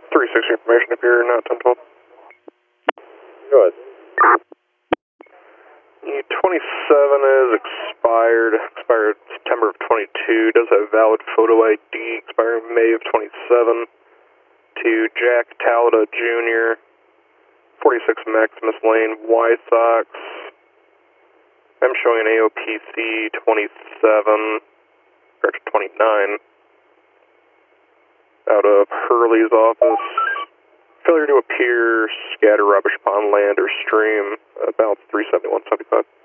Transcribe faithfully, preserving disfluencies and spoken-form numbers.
three sixty information if you're not ten twelve. Go ahead. E twenty-seven is expired, expired September of twenty-two, does have valid photo I D, expired May of twenty-seven, to Jack Talda Junior, forty-six Maximus Lane, Y-Sox. I'm showing an A O P C twenty-seven, correction twenty-nine, out of Hurley's office. Failure to appear, scatter rubbish upon land or stream, uh, balance three seventy-one seventy-five.